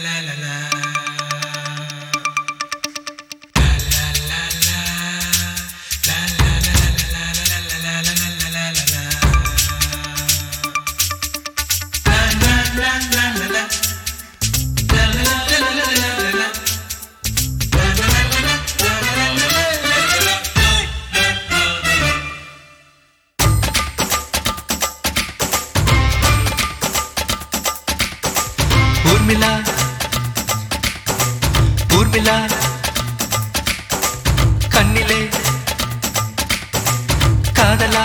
ஊர்மிளா ஊர்மிளா கண்ணிலே காதலா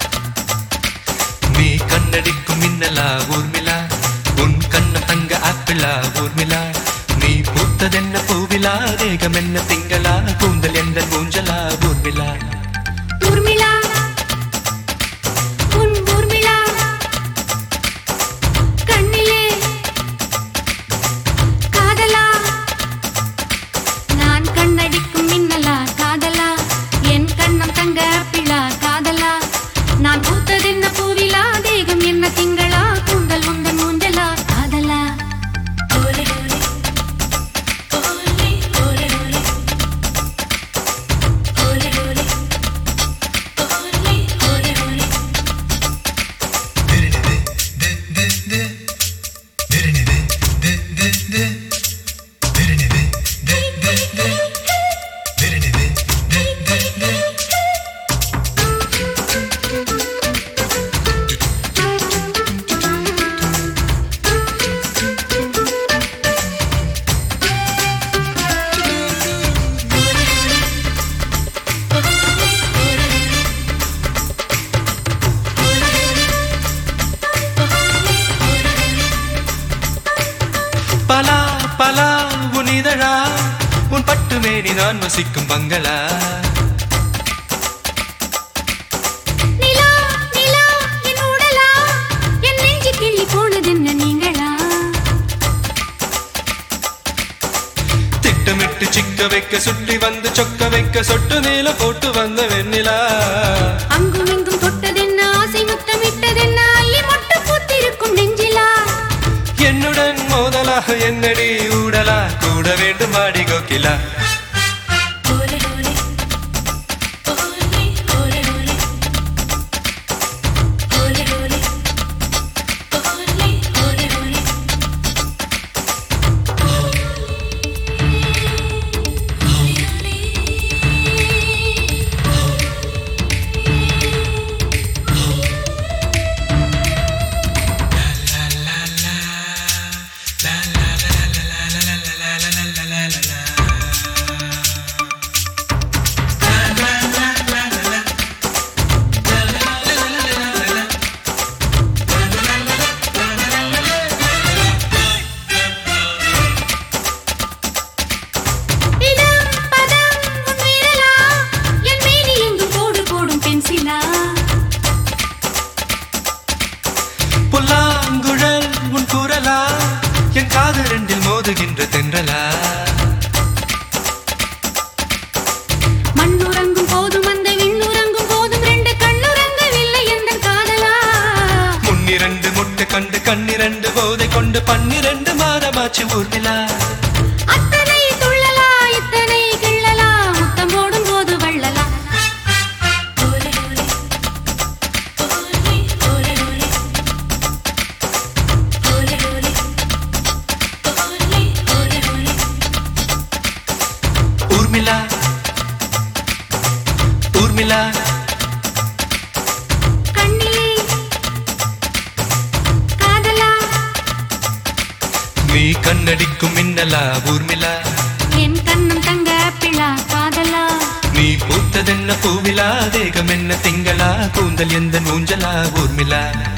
நீ கண்ணடிக்கும் மின்னலா ஊர்மிளா உன் கண்ணம் தங்க ஆப்பிளா ஊர்மிளா நீ பூத்ததென்ன பூவிலா தேகம் என்ன திங்களா கூந்தல் என்ற ஊஞ்சலா ஊர்மிளா ஊர்மிளா உன் ஊர்மிளா கண்ணிலே காதலா நான் கண்ணடிக்கும் மின்னலா காதலா என் கண்ணம் தங்க ஆப்பிளா காதலா நான் பூத்ததென்ன பூவிலா தேகம் என்ன திங்களா கூந்தல் உந்தன் ஊஞ்சலா காதலா ஓலே ஓலே ஓலே ஓலே ஓலே ஓலே ஓலே ஓலே பலா பலா உன் இதழா உன் பட்டு மேனி நான் வசிக்கும் பங்களா நிலா நிலா என் உடலா என் நெஞ்சு கிள்ளி போனதென்ன நீங்களா திட்டமிட்டு சிக்க வைக்க சுற்றி வந்து சொக்க வைக்க சொட்டு மேல போட்டு வந்த வெண்ணிலா அங்கும் இங்கும் தொட்டதென்ன ஆசை முத்தமிட்டதென்ன அள்ளி மொட்டு பூத்திருக்கும் நெஞ்சிலா என்னுடன் மோதலா என்னடி ஊடலா கூட வேண்டும் ஆடி கோகிலா ஓலே ஓலே ஓலே ஓலே ஓலே ஓலே ஓலே ஓலே ஓலே ஓலே இதம் பதம் உன் விரலா என் மேனி எங்கும் கோடு போடும் பென்சிலா புல்லாங்குழல் உன் குரலா என் காது ரெண்டில் மோதுகின்ற தென்றலா மண்ணுறங்கும் போதும் அந்த விண்ணுறங்கும் போதும் ரெண்டு கண்ணுறங்கவில்லை எந்தன் காதலா முன்னிரண்டு முட்டை கண்டு கண்ணிரண்டு போதை கொண்டு 12 மாதமாச்சு ஊர்மிளா அத்தனை துள்ளலா இத்தனை கிள்ளலா முத்தம் போடும் போது வள்ளலா ஓலே ஓலே ஓலே ஓலே ஓலே ஓலே ஓலே ஓலே ஓலே ஊர்மிளா ஊர்மிளா கண்ணிலே காதலா நீ கண்ணடிக்கும் மின்னலா ஊர்மிளா என் கண்ணம் தங்க ஆப்பிளா காதலா நீ பூத்ததென்ன பூவிலா தேகம் என்ன திங்களா கூந்தல் எந்த ஊஞ்சலா ஊர்மிளா